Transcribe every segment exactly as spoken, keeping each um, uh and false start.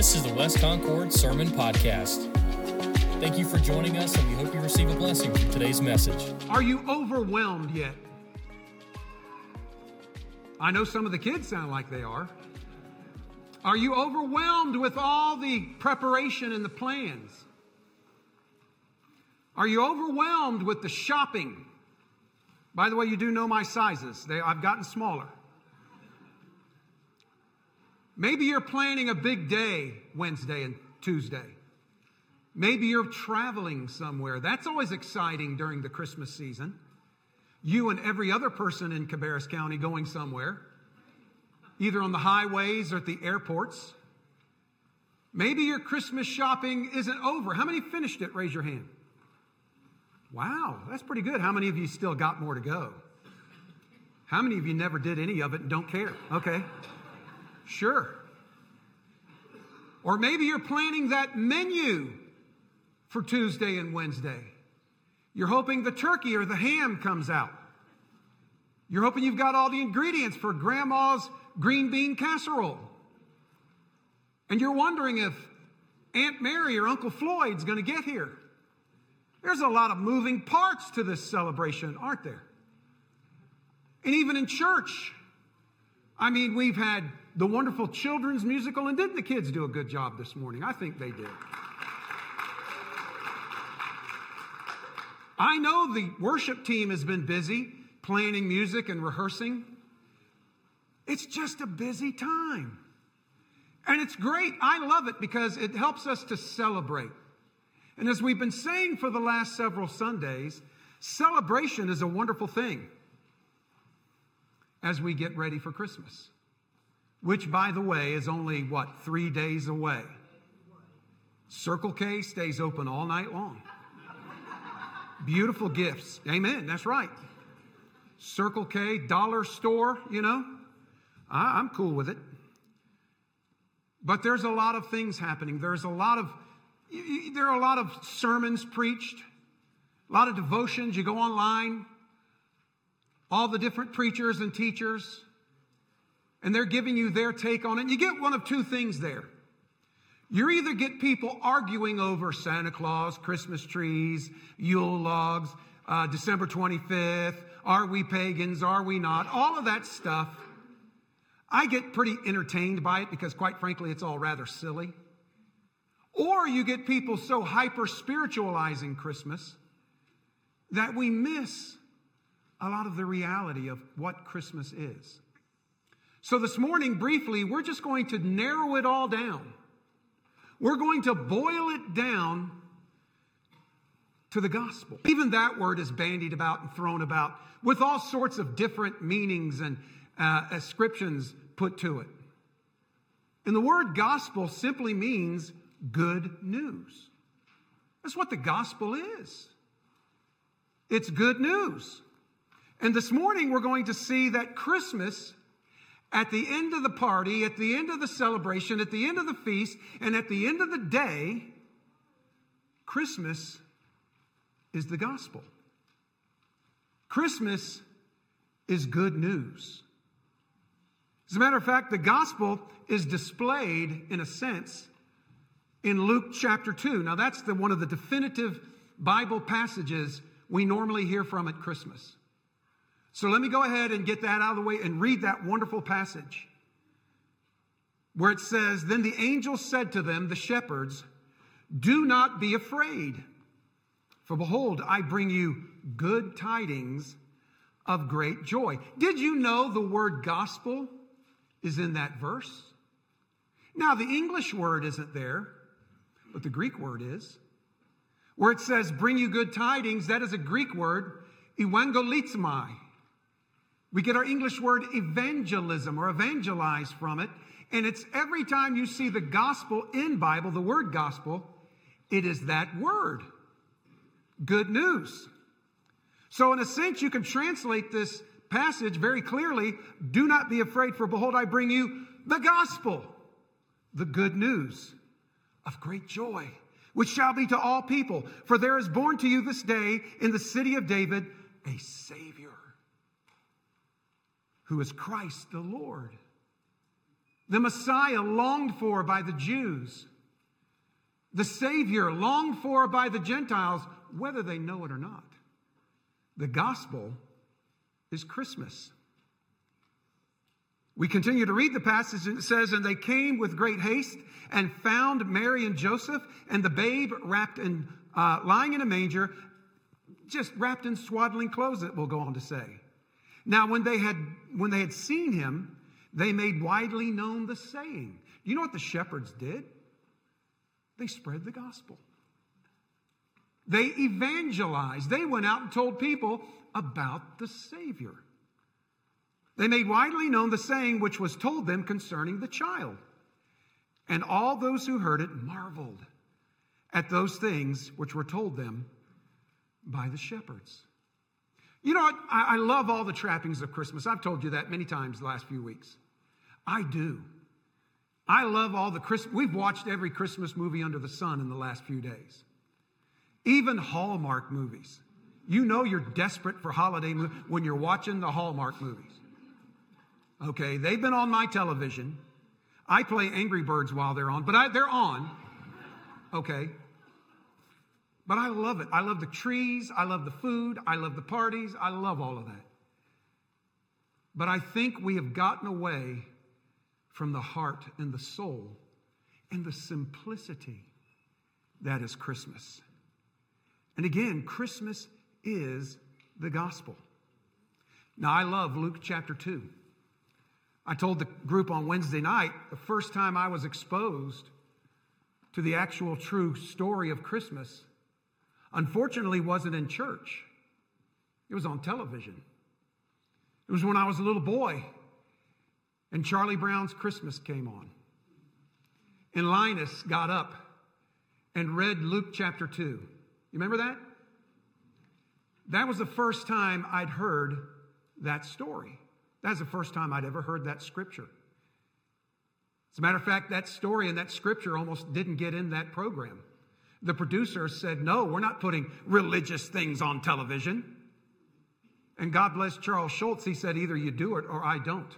This is the West Concord Sermon Podcast. Thank you for joining us, and we hope you receive a blessing from today's message. Are you overwhelmed yet? I know some of the kids sound like they are. Are you overwhelmed with all the preparation and the plans? Are you overwhelmed with the shopping? By the way, you do know my sizes. They, I've gotten smaller. Maybe you're planning a big day Wednesday and Tuesday. Maybe you're traveling somewhere. That's always exciting during the Christmas season. You and every other person in Cabarrus County going somewhere, either on the highways or at the airports. Maybe your Christmas shopping isn't over. How many finished it? Raise your hand. Wow, that's pretty good. How many of you still got more to go? How many of you never did any of it and don't care? Okay. Sure. Or maybe you're planning that menu for Tuesday and Wednesday. You're hoping the turkey or the ham comes out. You're hoping you've got all the ingredients for Grandma's green bean casserole. And you're wondering if Aunt Mary or Uncle Floyd's going to get here. There's a lot of moving parts to this celebration, aren't there? And even in church, I mean, we've had the wonderful children's musical, and didn't the kids do a good job this morning? I think they did. I know the worship team has been busy planning music and rehearsing. It's just a busy time. And it's great. I love it because it helps us to celebrate. And as we've been saying for the last several Sundays, celebration is a wonderful thing as we get ready for Christmas. Which, by the way, is only, what, three days away. Circle K stays open all night long. Beautiful gifts. Amen. That's right. Circle K, dollar store, you know. I, I'm cool with it. But there's a lot of things happening. There's a lot of, there are a lot of sermons preached, a lot of devotions. You go online, all the different preachers and teachers, and they're giving you their take on it. And you get one of two things there. You either get people arguing over Santa Claus, Christmas trees, Yule logs, uh, December twenty-fifth, are we pagans, are we not, all of that stuff. I get pretty entertained by it because, quite frankly, it's all rather silly. Or you get people so hyper-spiritualizing Christmas that we miss a lot of the reality of what Christmas is. So this morning, briefly, we're just going to narrow it all down. We're going to boil it down to the gospel. Even that word is bandied about and thrown about with all sorts of different meanings and uh, ascriptions put to it. And the word gospel simply means good news. That's what the gospel is. It's good news. And this morning, we're going to see that Christmas, at the end of the party, at the end of the celebration, at the end of the feast, and at the end of the day, Christmas is the gospel. Christmas is good news. As a matter of fact, the gospel is displayed, in a sense, in Luke chapter two. Now, that's the, one of the definitive Bible passages we normally hear from at Christmas. So let me go ahead and get that out of the way and read that wonderful passage where it says, "Then the angel said to them, the shepherds, 'Do not be afraid, for behold, I bring you good tidings of great joy.'" Did you know the word gospel is in that verse? Now, the English word isn't there, but the Greek word is. Where it says, "bring you good tidings," that is a Greek word, evangelizomai. We get our English word evangelism or evangelize from it. And it's every time you see the gospel in Bible, the word gospel, it is that word. Good news. So in a sense, you can translate this passage very clearly. Do not be afraid, for behold, I bring you the gospel, the good news of great joy, which shall be to all people. For there is born to you this day in the city of David a Savior, who is Christ the Lord. the Messiah longed for by the Jews, the Savior longed for by the Gentiles, whether they know it or not. The gospel is Christmas. We continue to read the passage, and it says, and they came with great haste and found Mary and Joseph and the babe wrapped in, uh, lying in a manger, just wrapped in swaddling clothes, it will go on to say. Now, when they had, when they had seen him, they made widely known the saying. You know what the shepherds did? They spread the gospel. They evangelized. They went out and told people about the Savior. They made widely known the saying which was told them concerning the child. And all those who heard it marveled at those things which were told them by the shepherds. You know what? I, I love all the trappings of Christmas. I've told you that many times the last few weeks. I do. I love all the Christmas. We've watched every Christmas movie under the sun in the last few days. Even Hallmark movies. You know you're desperate for holiday movies when you're watching the Hallmark movies. Okay, they've been on my television. I play Angry Birds while they're on, but I, they're on. Okay. But I love it. I love the trees. I love the food. I love the parties. I love all of that. But I think we have gotten away from the heart and the soul and the simplicity that is Christmas. And again, Christmas is the gospel. Now, I love Luke chapter two. I told the group on Wednesday night, the first time I was exposed to the actual true story of Christmas, unfortunately, wasn't in church. It was on television. It was when I was a little boy, and Charlie Brown's Christmas came on. And Linus got up and read Luke chapter two. You remember that? That was the first time I'd heard that story. That's the first time I'd ever heard that scripture. As a matter of fact, that story and that scripture almost didn't get in that program. The producers said, no, we're not putting religious things on television. And God bless Charles Schultz. He said, either you do it or I don't.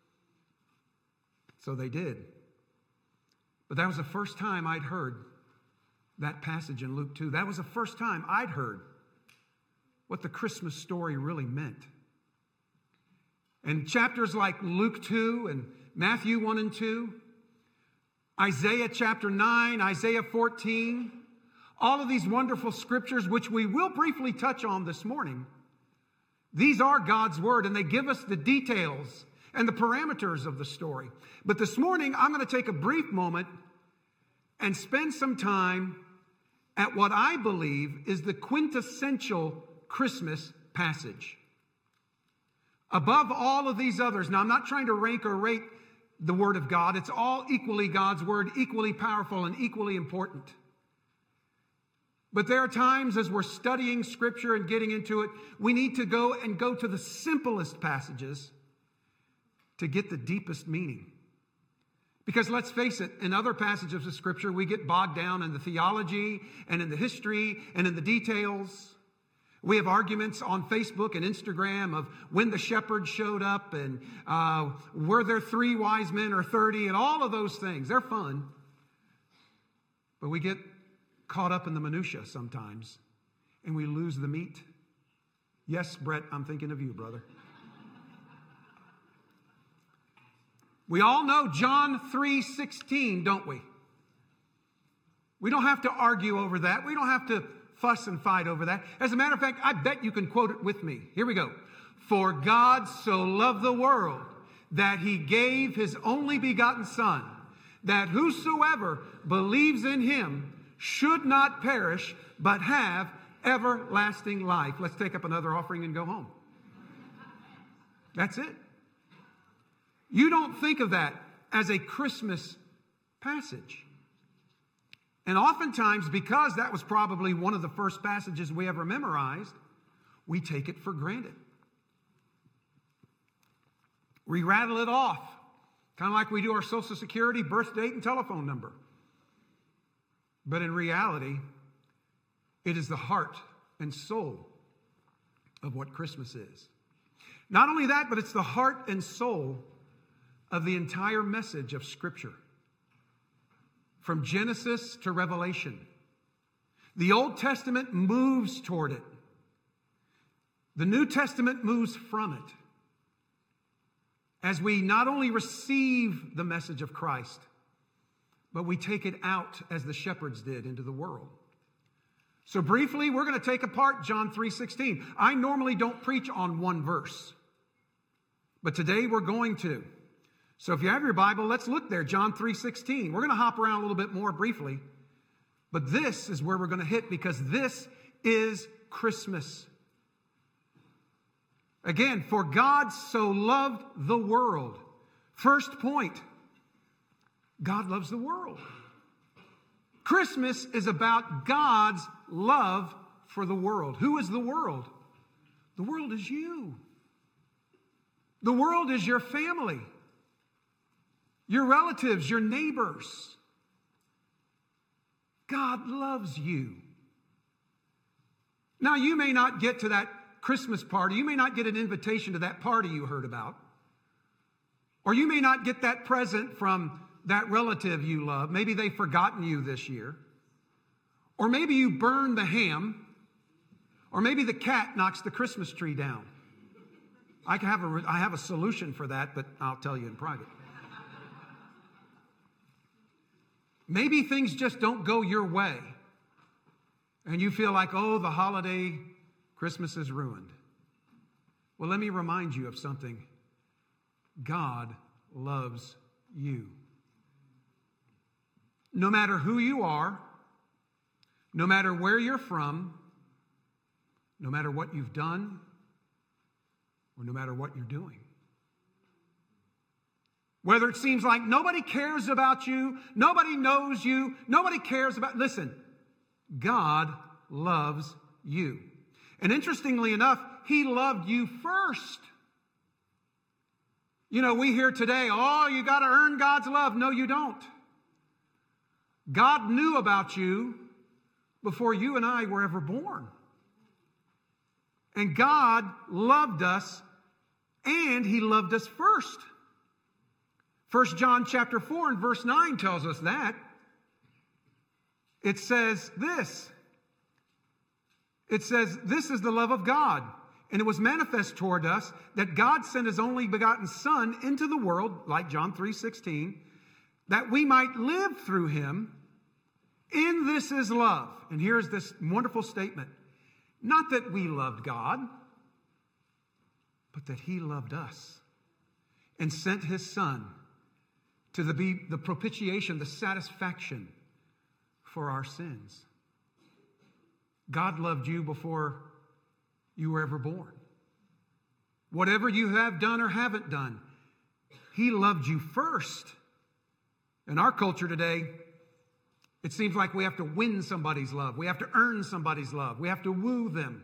So they did. But that was the first time I'd heard that passage in Luke two. That was the first time I'd heard what the Christmas story really meant. And chapters like Luke two and Matthew one and two, Isaiah chapter nine, Isaiah fourteen, all of these wonderful scriptures, which we will briefly touch on this morning, these are God's word, and they give us the details and the parameters of the story. But this morning, I'm going to take a brief moment and spend some time at what I believe is the quintessential Christmas passage. Above all of these others, now I'm not trying to rank or rate the Word of God. It's all equally God's Word, equally powerful and equally important. But there are times as we're studying Scripture and getting into it, we need to go and go to the simplest passages to get the deepest meaning. Because let's face it, in other passages of Scripture, we get bogged down in the theology and in the history and in the details. We have arguments on Facebook and Instagram of when the shepherds showed up and uh, were there three wise men or thirty and all of those things. They're fun. But we get caught up in the minutia sometimes and we lose the meat. Yes, Brett, I'm thinking of you, brother. We all know John three sixteen, don't we? We don't have to argue over that. We don't have to fuss and fight over that. As a matter of fact, I bet you can quote it with me. Here we go. For God so loved the world that he gave his only begotten Son, that whosoever believes in him should not perish, but have everlasting life. Let's take up another offering and go home. That's it. You don't think of that as a Christmas passage. And oftentimes, because that was probably one of the first passages we ever memorized, we take it for granted. We rattle it off, kind of like we do our Social Security, birth date, and telephone number. But in reality, it is the heart and soul of what Christmas is. Not only that, but it's the heart and soul of the entire message of Scripture. From Genesis to Revelation. The Old Testament moves toward it. The New Testament moves from it. As we not only receive the message of Christ, but we take it out as the shepherds did into the world. So briefly, we're going to take apart John three sixteen. I normally don't preach on one verse, but today we're going to. So if you have your Bible, let's look there, John three sixteen. We're going to hop around a little bit more briefly, but this is where we're going to hit because this is Christmas. Again, for God so loved the world. First point, God loves the world. Christmas is about God's love for the world. Who is the world? The world is you. The world is your family, your relatives, your neighbors. God loves you. Now, you may not get to that Christmas party. You may not get an invitation to that party you heard about. Or you may not get that present from that relative you love. Maybe they've forgotten you this year. Or maybe you burn the ham. Or maybe the cat knocks the Christmas tree down. I have a, I have a solution for that, but I'll tell you in private. Maybe things just don't go your way. And you feel like, oh, the holiday, Christmas is ruined. Well, let me remind you of something. God loves you. No matter who you are, no matter where you're from, no matter what you've done, or no matter what you're doing. Whether it seems like nobody cares about you, nobody knows you, nobody cares about... Listen, God loves you. And interestingly enough, He loved you first. You know, we hear today, oh, you got to earn God's love. No, you don't. God knew about you before you and I were ever born. And God loved us, and He loved us first. First John chapter four and verse nine tells us that. It says this. It says, this is the love of God, and it was manifest toward us that God sent His only begotten Son into the world, like John three sixteen, that we might live through Him. In this is love. And here's this wonderful statement. Not that we loved God, but that He loved us and sent His Son to the, be the propitiation, the satisfaction for our sins. God loved you before you were ever born. Whatever you have done or haven't done, He loved you first. In our culture today, it seems like we have to win somebody's love. We have to earn somebody's love. We have to woo them.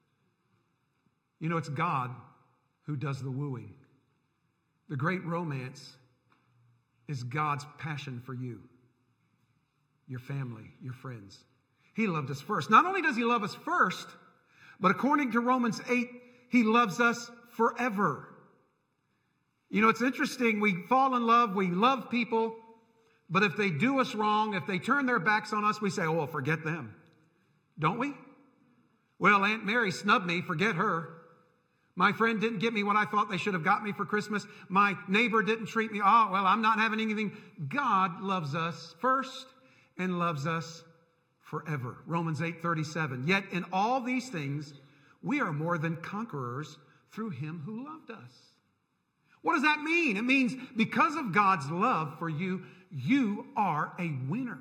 You know, it's God who does the wooing. The great romance is God's passion for you, your family, your friends. He loved us first. Not only does He love us first, but according to Romans eight, He loves us forever. You know, it's interesting. We fall in love. We love people. But if they do us wrong, if they turn their backs on us, we say, oh, well, forget them. Don't we? Well, Aunt Mary snubbed me. Forget her. My friend didn't get me what I thought they should have got me for Christmas. My neighbor didn't treat me. Oh, well, I'm not having anything. God loves us first and loves us forever. Romans eight thirty-seven. Yet in all these things, we are more than conquerors through Him who loved us. What does that mean? It means because of God's love for you, you are a winner.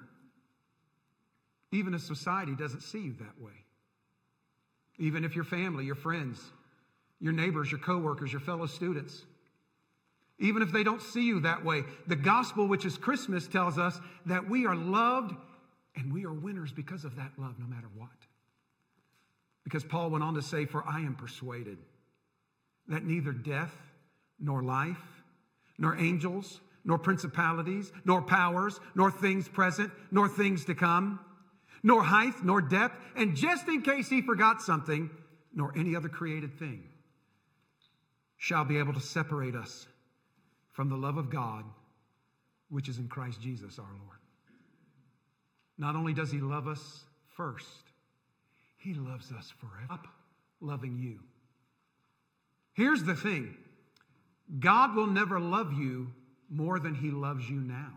Even if society doesn't see you that way. Even if your family, your friends, your neighbors, your coworkers, your fellow students, even if they don't see you that way, the gospel, which is Christmas, tells us that we are loved and we are winners because of that love, no matter what. Because Paul went on to say, for I am persuaded that neither death, nor life, nor angels, nor principalities, nor powers, nor things present, nor things to come, nor height, nor depth, and just in case he forgot something, nor any other created thing shall be able to separate us from the love of God, which is in Christ Jesus our Lord. Not only does he love us first, he loves us forever, loving you. Here's the thing. God will never love you more than he loves you now.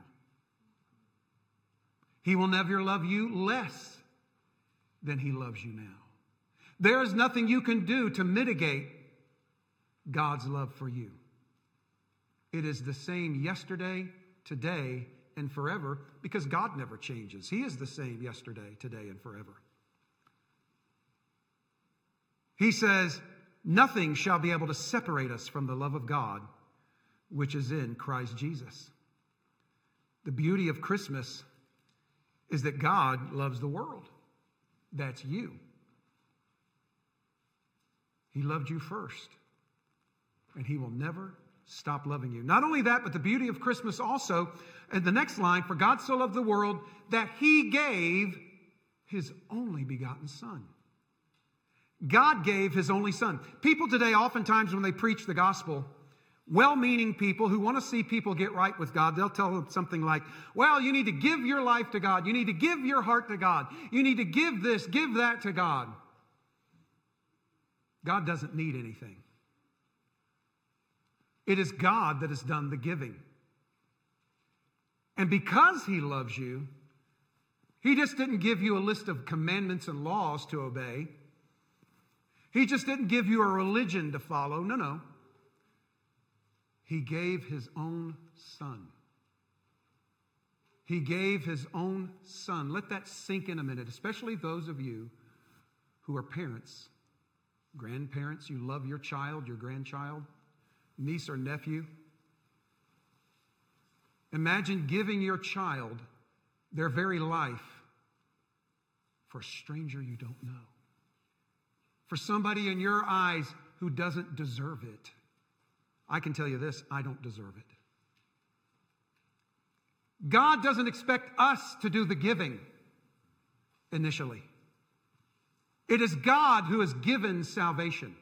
He will never love you less than he loves you now. There is nothing you can do to mitigate God's love for you. It is the same yesterday, today, and forever, because God never changes. He is the same yesterday, today, and forever. He says, nothing shall be able to separate us from the love of God, which is in Christ Jesus. The beauty of Christmas is that God loves the world. That's you. He loved you first, and he will never stop loving you. Not only that, but the beauty of Christmas also, and the next line, for God so loved the world that he gave his only begotten Son. God gave his only Son. People today, oftentimes when they preach the gospel, well-meaning people who want to see people get right with God, they'll tell them something like, well, you need to give your life to God. You need to give your heart to God. You need to give this, give that to God. God doesn't need anything. It is God that has done the giving. And because he loves you, he just didn't give you a list of commandments and laws to obey. He just didn't give you a religion to follow. No, no. He gave his own Son. He gave his own Son. Let that sink in a minute, especially those of you who are parents, grandparents. You love your child, your grandchild, niece or nephew. Imagine giving your child their very life for a stranger you don't know. For somebody in your eyes who doesn't deserve it. I can tell you this, I don't deserve it. God doesn't expect us to do the giving initially. It is God who has given salvation.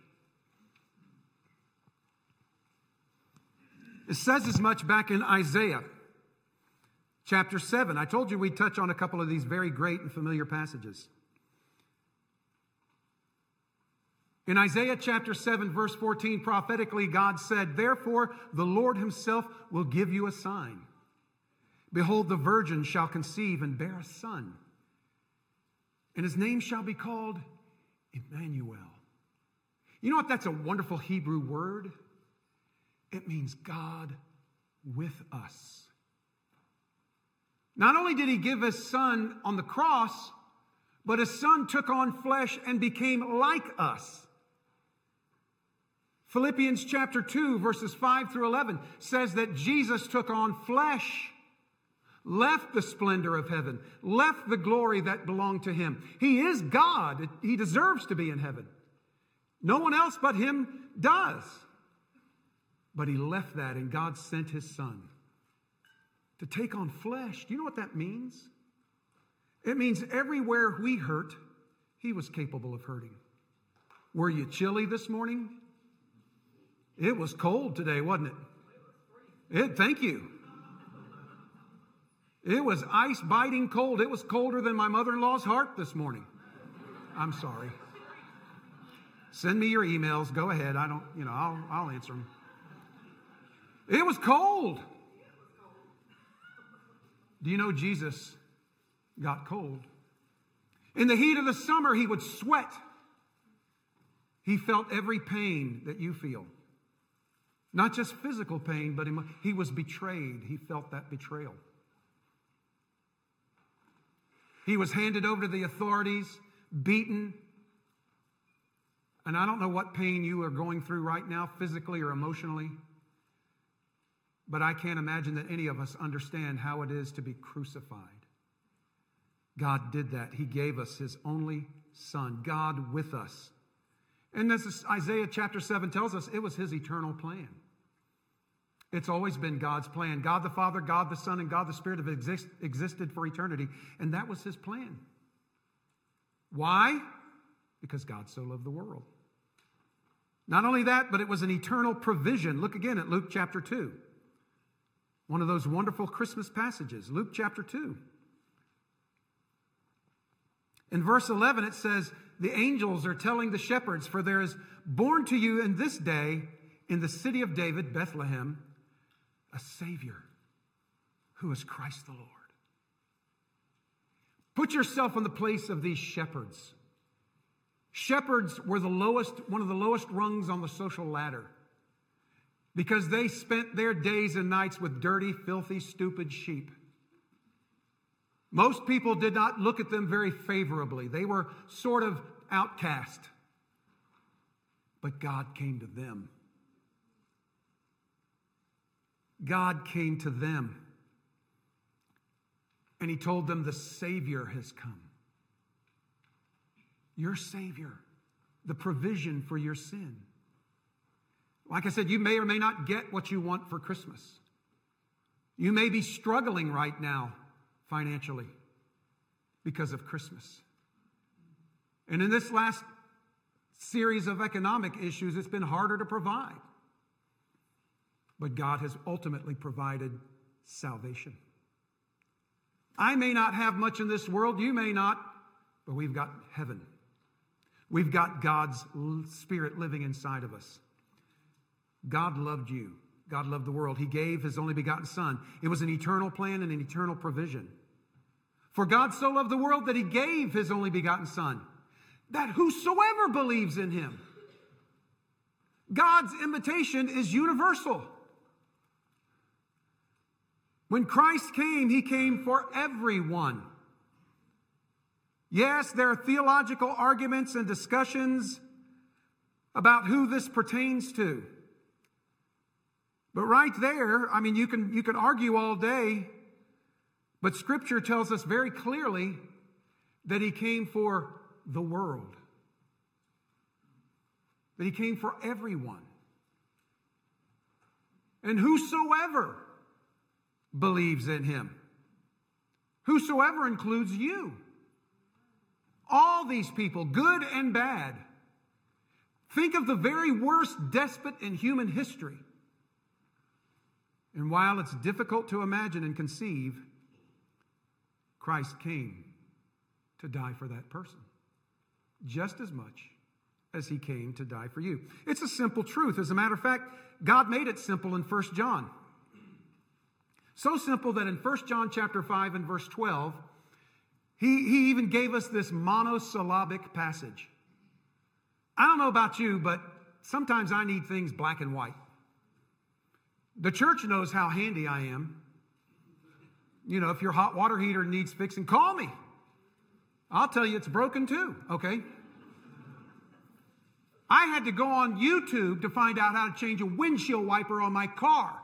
It says as much back in Isaiah chapter seven. I told you we'd touch on a couple of these very great and familiar passages. In Isaiah chapter seven, verse fourteen, prophetically, God said, therefore, the Lord himself will give you a sign. Behold, the virgin shall conceive and bear a son, and his name shall be called Emmanuel. You know what? That's a wonderful Hebrew word. It means God with us. Not only did he give his son on the cross, but his son took on flesh and became like us. Philippians chapter two, verses five through eleven says that Jesus took on flesh, left the splendor of heaven, left the glory that belonged to him. He is God. He deserves to be in heaven. No one else but him does. But he left that, and God sent his son to take on flesh. Do you know what that means? It means everywhere we hurt, he was capable of hurting. Were you chilly this morning? It was cold today, wasn't it? It, thank you. It was ice-biting cold. It was colder than my mother-in-law's heart this morning. I'm sorry. Send me your emails. Go ahead. I don't, you know, I'll, I'll answer them. It was cold. Do you know Jesus got cold? In the heat of the summer, he would sweat. He felt every pain that you feel. Not just physical pain, but he was betrayed. He felt that betrayal. He was handed over to the authorities, beaten. And I don't know what pain you are going through right now, physically or emotionally. But I can't imagine that any of us understand how it is to be crucified. God did that. He gave us his only son, God with us. And this is Isaiah chapter seven tells us it was his eternal plan. It's always been God's plan. God the Father, God the Son, and God the Spirit have exist, existed for eternity. And that was his plan. Why? Because God so loved the world. Not only that, but it was an eternal provision. Look again at Luke chapter two. One of those wonderful Christmas passages, Luke chapter two. In verse eleven, it says, the angels are telling the shepherds, for there is born to you in this day in the city of David, Bethlehem, a Savior who is Christ the Lord. Put yourself in the place of these shepherds. Shepherds were the lowest, one of the lowest rungs on the social ladder because they spent their days and nights with dirty, filthy, stupid sheep. Most people did not look at them very favorably. They were sort of outcast. But God came to them. God came to them. And he told them the Savior has come. Your Savior. The provision for your sin. Like I said, you may or may not get what you want for Christmas. You may be struggling right now financially because of Christmas. And in this last series of economic issues, it's been harder to provide. But God has ultimately provided salvation. I may not have much in this world, you may not, but we've got heaven. We've got God's Spirit living inside of us. God loved you. God loved the world. He gave his only begotten Son. It was an eternal plan and an eternal provision. For God so loved the world that he gave his only begotten Son, that whosoever believes in him. God's invitation is universal. When Christ came, he came for everyone. Yes, there are theological arguments and discussions about who this pertains to. But right there, I mean, you can, you can argue all day, but Scripture tells us very clearly that he came for the world. That he came for everyone. And whosoever believes in him. Whosoever includes you. All these people, good and bad. Think of the very worst despot in human history. And while it's difficult to imagine and conceive, Christ came to die for that person. Just as much as he came to die for you. It's a simple truth. As a matter of fact, God made it simple in First John. So simple that in First John chapter five and verse twelve, he, he even gave us this monosyllabic passage. I don't know about you, but sometimes I need things black and white. The church knows how handy I am. You know, if your hot water heater needs fixing, call me. I'll tell you it's broken too, okay? I had to go on YouTube to find out how to change a windshield wiper on my car.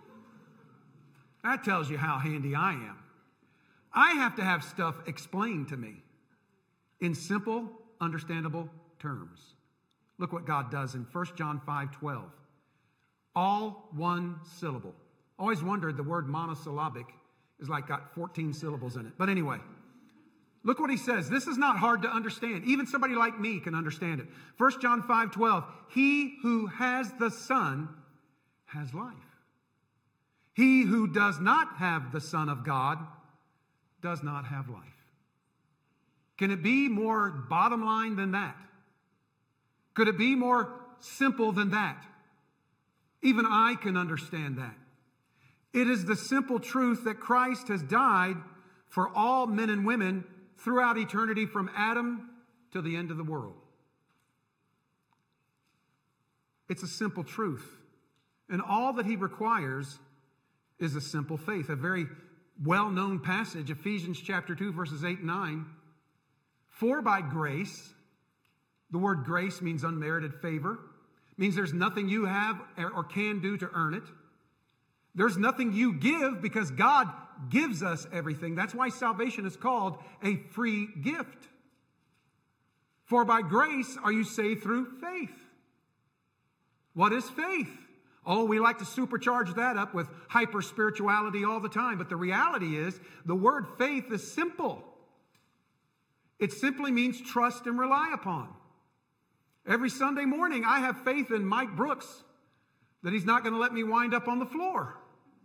That tells you how handy I am. I have to have stuff explained to me in simple, understandable terms. Look what God does in First John five twelve. All one syllable. Always wondered the word monosyllabic is like got fourteen syllables in it. But anyway, look what he says. This is not hard to understand. Even somebody like me can understand it. First John five twelve. He who has the Son has life. He who does not have the Son of God does not have life. Can it be more bottom line than that? Could it be more simple than that? Even I can understand that. It is the simple truth that Christ has died for all men and women throughout eternity from Adam to the end of the world. It's a simple truth. And all that he requires is a simple faith. A very well-known passage, Ephesians chapter two, verses eight and nine. For by grace, the word grace means unmerited favor. Means there's nothing you have or can do to earn it. There's nothing you give because God gives us everything. That's why salvation is called a free gift. For by grace are you saved through faith. What is faith? Oh, we like to supercharge that up with hyper-spirituality all the time. But the reality is, the word faith is simple. It simply means trust and rely upon. Every Sunday morning, I have faith in Mike Brooks that he's not going to let me wind up on the floor.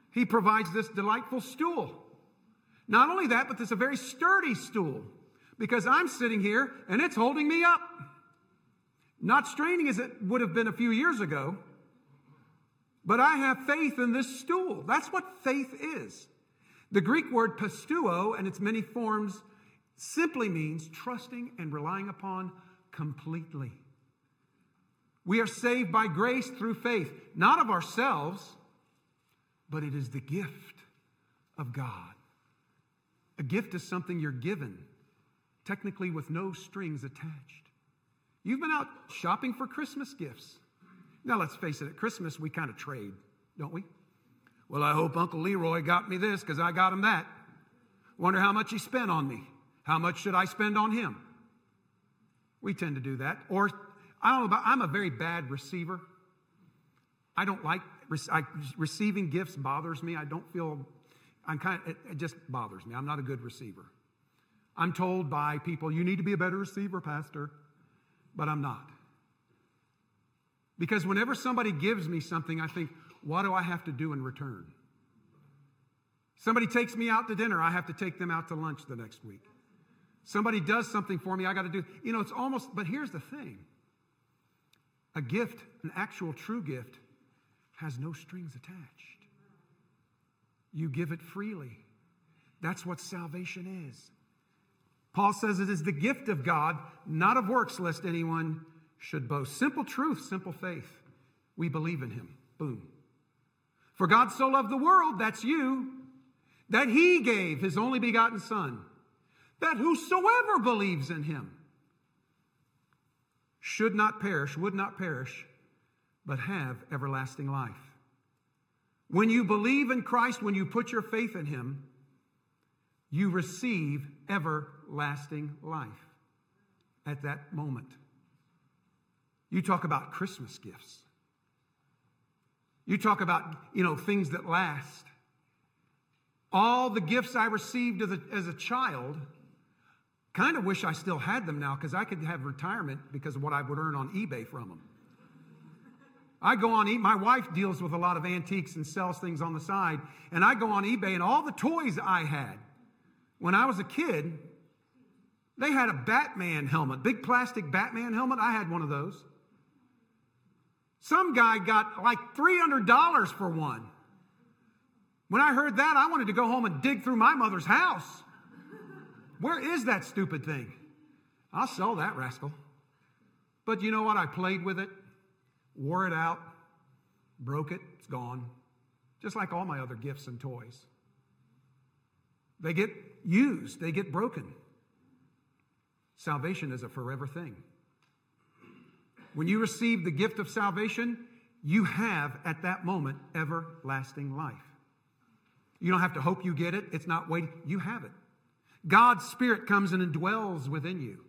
He provides this delightful stool. Not only that, but this is a very sturdy stool, because I'm sitting here and it's holding me up. Not straining as it would have been a few years ago, but I have faith in this stool. That's what faith is. The Greek word pisteuo, and its many forms, simply means trusting and relying upon completely. We are saved by grace through faith, not of ourselves, but it is the gift of God. A gift is something you're given, technically with no strings attached. You've been out shopping for Christmas gifts. Now, let's face it, at Christmas, we kind of trade, don't we? Well, I hope Uncle Leroy got me this because I got him that. Wonder how much he spent on me. How much should I spend on him? We tend to do that. Or, I don't know about, I'm a very bad receiver. I don't like, I, receiving gifts bothers me. I don't feel, I'm kind of, it, it just bothers me. I'm not a good receiver. I'm told by people, you need to be a better receiver, Pastor. But I'm not. Because whenever somebody gives me something, I think, what do I have to do in return? Somebody takes me out to dinner, I have to take them out to lunch the next week. Somebody does something for me, I got to do, you know, it's almost, but here's the thing. A gift, an actual true gift, has no strings attached. You give it freely. That's what salvation is. Paul says it is the gift of God, not of works, lest anyone should boast. Simple truth, simple faith. We believe in him. Boom. For God so loved the world, that's you, that he gave his only begotten Son, that whosoever believes in him should not perish, would not perish, but have everlasting life. When you believe in Christ, when you put your faith in him, you receive everlasting life at that moment. You talk about Christmas gifts. You talk about, you know, things that last. All the gifts I received as a, as a child, kind of wish I still had them now because I could have retirement because of what I would earn on eBay from them. I go on, my wife deals with a lot of antiques and sells things on the side, and I go on eBay and all the toys I had when I was a kid, they had a Batman helmet, big plastic Batman helmet. I had one of those. Some guy got like three hundred dollars for one. When I heard that, I wanted to go home and dig through my mother's house. Where is that stupid thing? I'll sell that rascal. But you know what? I played with it, wore it out, broke it, it's gone. Just like all my other gifts and toys. They get used, they get broken. Salvation is a forever thing. When you receive the gift of salvation, you have at that moment everlasting life. You don't have to hope you get it. It's not waiting. You have it. God's Spirit comes in and dwells within you.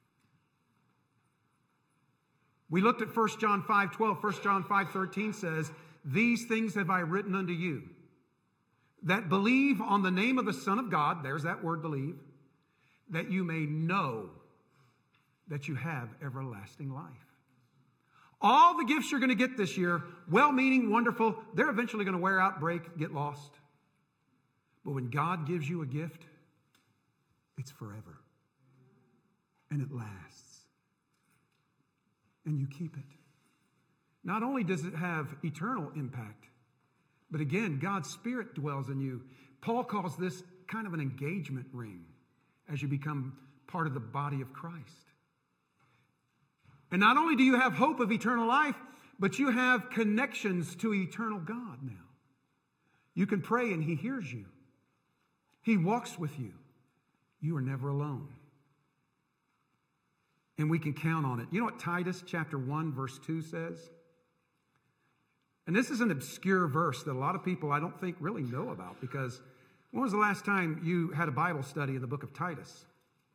We looked at First John five twelve. First John five thirteen says, these things have I written unto you, that believe on the name of the Son of God, there's that word believe, that you may know that you have everlasting life. All the gifts you're going to get this year, well-meaning, wonderful, they're eventually going to wear out, break, get lost. But when God gives you a gift, it's forever. And it lasts. And you keep it. Not only does it have eternal impact, but again, God's Spirit dwells in you. Paul calls this kind of an engagement ring as you become part of the body of Christ. And not only do you have hope of eternal life, but you have connections to eternal God now. You can pray and He hears you. He walks with you. You are never alone. And we can count on it. You know what Titus chapter one verse two says? And this is an obscure verse that a lot of people I don't think really know about, because when was the last time you had a Bible study in the book of Titus?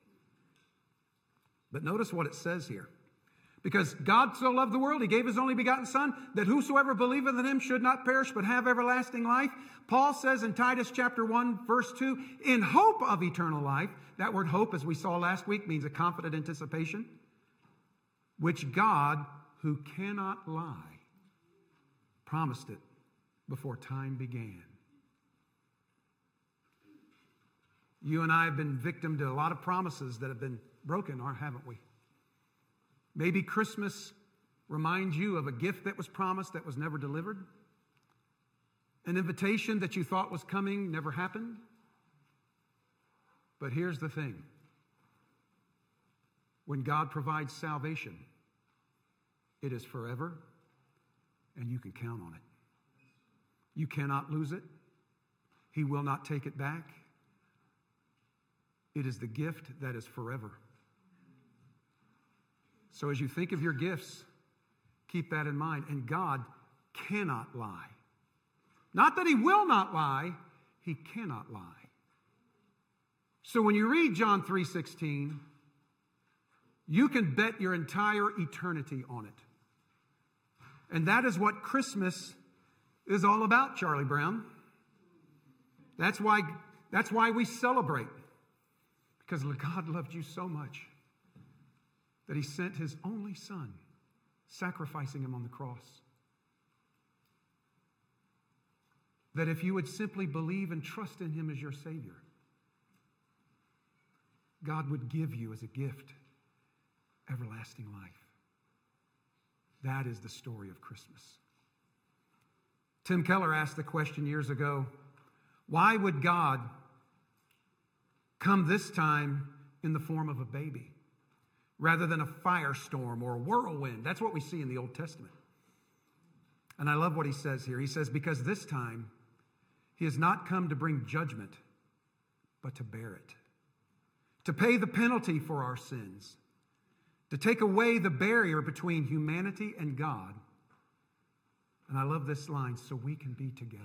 But notice what it says here. Because God so loved the world, He gave His only begotten Son, that whosoever believeth in Him should not perish, but have everlasting life. Paul says in Titus chapter one, verse two, in hope of eternal life. That word hope, as we saw last week, means a confident anticipation, which God, who cannot lie, promised it before time began. You and I have been victim to a lot of promises that have been broken, or haven't we? Maybe Christmas reminds you of a gift that was promised that was never delivered. An invitation that you thought was coming never happened. But here's the thing. When God provides salvation, it is forever, and you can count on it. You cannot lose it. He will not take it back. It is the gift that is forever. So as you think of your gifts, keep that in mind. And God cannot lie. Not that he will not lie, he cannot lie. So when you read John three sixteen, you can bet your entire eternity on it. And that is what Christmas is all about, Charlie Brown. That's why, that's why we celebrate. Because God loved you so much that he sent his only son, sacrificing him on the cross. That if you would simply believe and trust in him as your Savior, God would give you as a gift everlasting life. That is the story of Christmas. Tim Keller asked the question years ago, why would God come this time in the form of a baby rather than a firestorm or a whirlwind? That's what we see in the Old Testament. And I love what he says here. He says, because this time he has not come to bring judgment, but to bear it, to pay the penalty for our sins, to take away the barrier between humanity and God. And I love this line, so we can be together.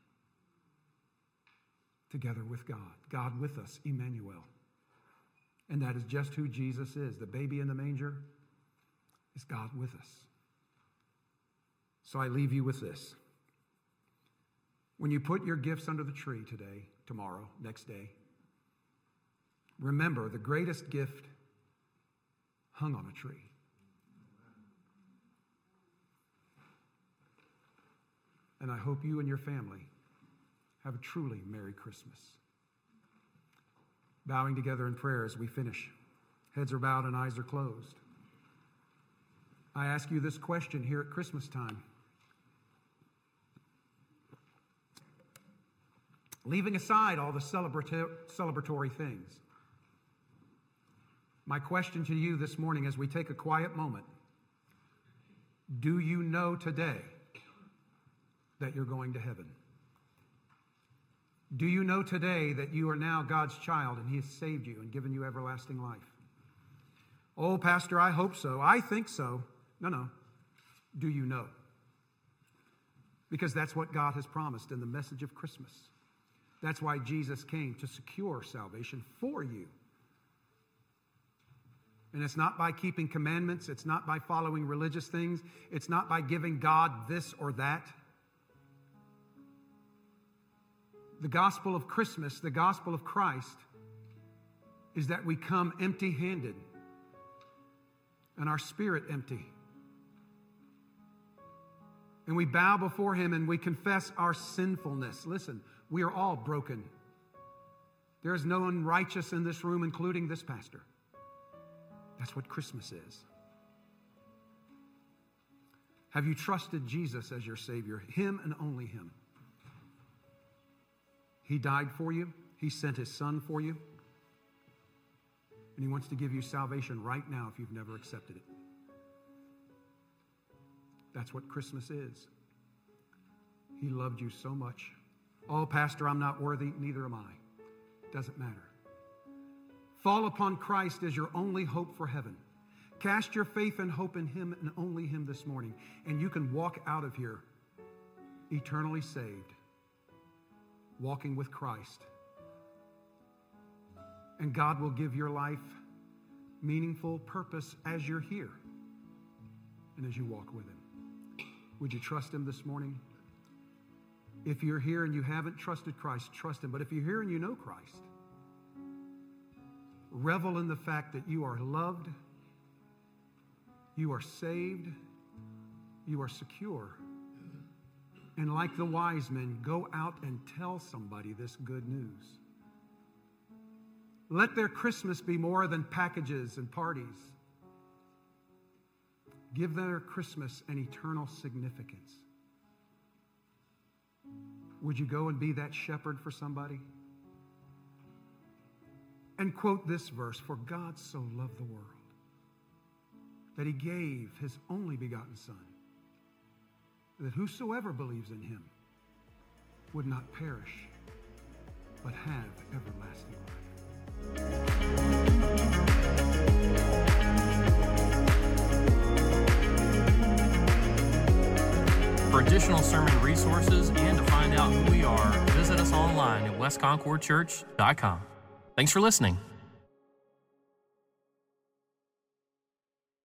Together with God. God with us, Emmanuel. And that is just who Jesus is. The baby in the manger is God with us. So I leave you with this. When you put your gifts under the tree today, tomorrow, next day, remember the greatest gift hung on a tree. And I hope you and your family have a truly Merry Christmas. Bowing together in prayer as we finish. Heads are bowed and eyes are closed. I ask you this question here at Christmas time. Leaving aside all the celebratory, celebratory things, my question to you this morning as we take a quiet moment, do you know today that you're going to heaven? Do you know today that you are now God's child and he has saved you and given you everlasting life? Oh, Pastor, I hope so. I think so. No, no. Do you know? Because that's what God has promised in the message of Christmas. That's why Jesus came, to secure salvation for you. And it's not by keeping commandments. It's not by following religious things. It's not by giving God this or that. The gospel of Christmas, the gospel of Christ, is that we come empty-handed and our spirit empty. And we bow before him and we confess our sinfulness. Listen, we are all broken. There is no one righteous in this room, including this pastor. That's what Christmas is. Have you trusted Jesus as your Savior? Him and only him. He died for you. He sent his son for you. And he wants to give you salvation right now if you've never accepted it. That's what Christmas is. He loved you so much. Oh, Pastor, I'm not worthy. Neither am I. Doesn't matter. Fall upon Christ as your only hope for heaven. Cast your faith and hope in him and only him this morning. And you can walk out of here eternally saved. Walking with Christ. And God will give your life meaningful purpose as you're here and as you walk with him. Would you trust him this morning? If you're here and you haven't trusted Christ, trust him. But if you're here and you know Christ, revel in the fact that you are loved, you are saved, you are secure. And like the wise men, go out and tell somebody this good news. Let their Christmas be more than packages and parties. Give their Christmas an eternal significance. Would you go and be that shepherd for somebody? And quote this verse, for God so loved the world that he gave his only begotten Son, that whosoever believes in him would not perish, but have everlasting life. For additional sermon resources and to find out who we are, visit us online at west concord church dot com. Thanks for listening.